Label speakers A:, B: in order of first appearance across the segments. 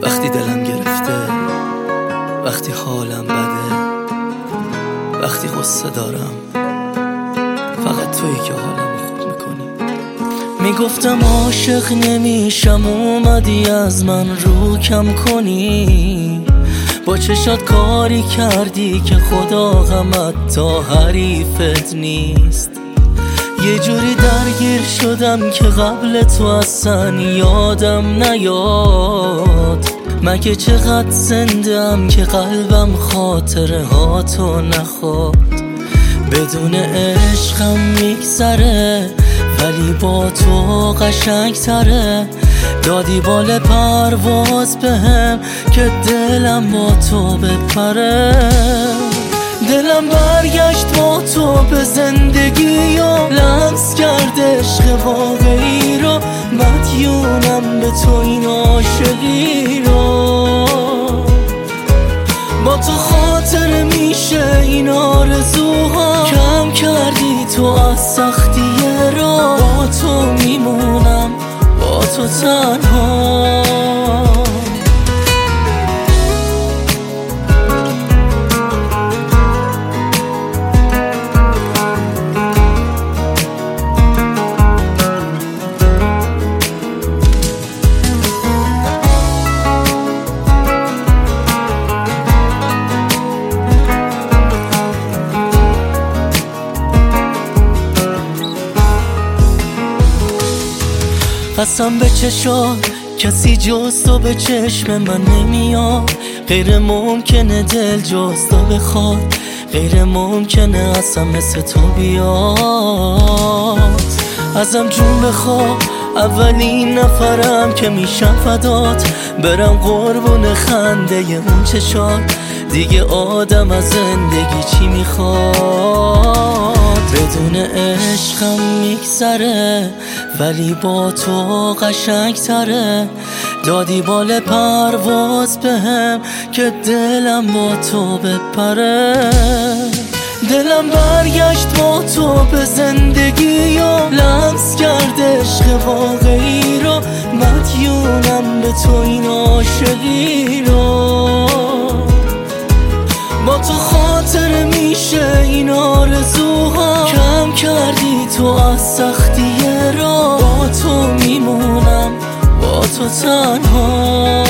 A: وقتی دلم گرفته، وقتی حالم بده، وقتی غصه دارم، فقط تویی که حالم خوب میکنی. میگفتم عاشق نمیشم، اومدی از من رو کم کنی. با چشات کاری کردی که خدا غمت تا حریفت نیست. یه جوری درگیر شدم که قبل تو اصلا یادم نیاد. مگه چقدر زندم که قلبم خاطره ها تو نخواد. بدون عشقم میگذره، ولی با تو قشنگ تره. دادی بال پرواز بهم که دلم با تو بپره. دلم برگشت با تو به زندگی و لمس کرد عشق واقعی رو. مدیونم به تو این عاشقی رو. با تو خاطر میشه این آرزوها. کم کردی تو از سختی را. با تو میمونم، با تو تنها. قسم به چشات کسی جز تو به چشم من نمیاد. غیر ممکنه دل جز تو بخواد، غیر ممکنه اصلا مثل تو بیاد. ازم جون بخواه، اولین نفرم که میشم فدات. برم قربون خنده اون چشات. دیگه آدم از زندگی چی میخواد؟ بدون عشقم میگذره، ولی با تو قشنگ تره. دادی بال پرواز بهم که دلم با تو بپره. دلم برگشت با تو به زندگی و لمس کرد عشق واقعی رو. مدیونم به تو این عاشقی رو. با تو خاطر میشه این آرزوها. کم کردی تو از سختی را. با تو میمونم، با تو تنها.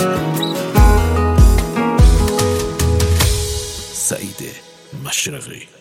B: سعید مشرقی.